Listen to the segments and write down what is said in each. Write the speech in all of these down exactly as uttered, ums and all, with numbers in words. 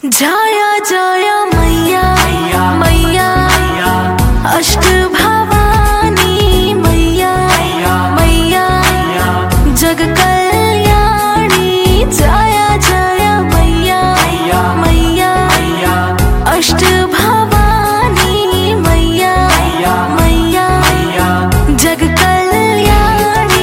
जया जया मैया मैया अष्ट भवानी मैया मैया जग कल्याणी। जया जया मैया मैया अष्ट भवानी मैया मैया जग कल्याणी।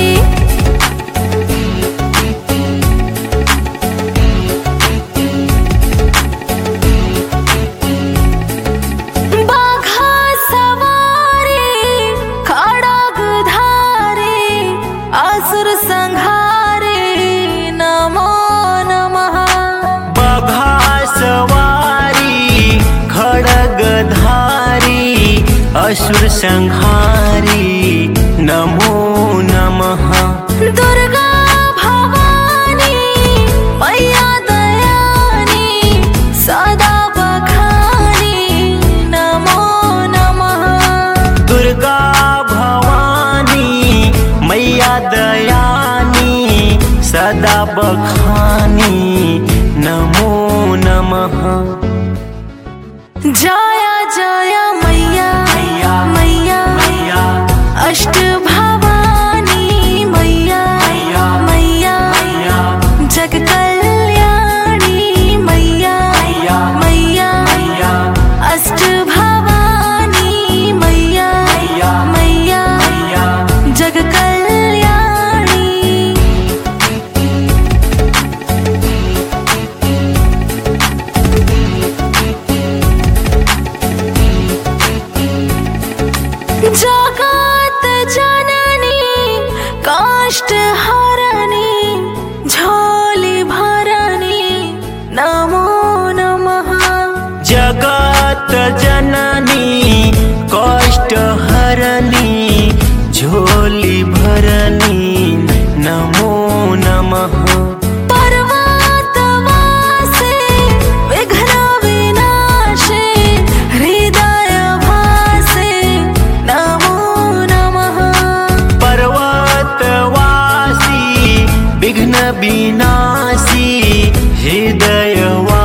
असुर संहारे नमो नमः। बघा सवारी खड्गधारी असुर संहारी नमो नमः। दुर्गा भवानी मैया दयानी सदा बखानी नमो नमः। दुर्गा भवानी मैया दयानी सदा बखानी नमो नमः। जया जया मैया मैया अष्ट भवानी मैया मैया जग कल्याणी मैया मैया अष्ट भवानी मैया मैया जग कल्याणी। जगत जननी काष्ट हरणी झोली भरणी नमो नमः। जगत जननी कष्ट हरणी झोली भरणी नमो नमः। पर्वतवासे विघ्न विनाशे हृदय भासे नमो नमः। पर्वतवासी विघ्न विनाशी हृदयवासी